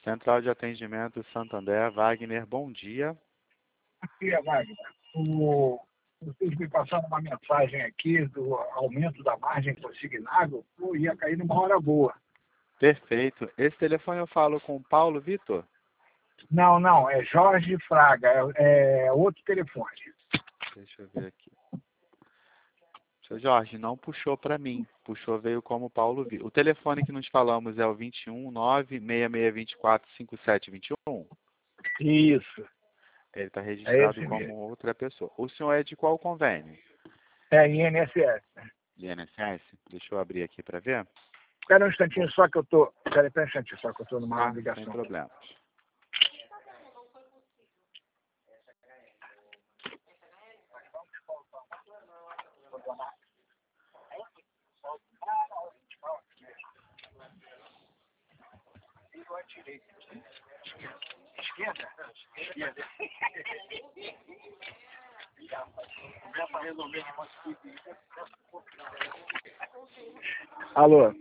Central de Atendimento Santander, Wagner, bom dia. Aqui, Wagner. Vocês me passaram uma mensagem aqui do aumento da margem consignável, ia cair numa hora boa. Perfeito. Esse telefone eu falo com o Paulo Vitor? Não, é Jorge Fraga, é outro telefone. Deixa eu ver aqui. Seu Jorge, não puxou para mim. Puxou, veio como Paulo Vitor. O telefone que nós falamos é o 21 96624 5721? Isso, Ele está é registrado esse como mesmo. outra pessoa. O senhor é de qual convênio? É INSS. INSS? Deixa eu abrir aqui para ver. Espera um instantinho só que eu tô. Espera um instantinho só que eu tô numa Sem ligação. problemas. Esquerda? Esquerda. Alô?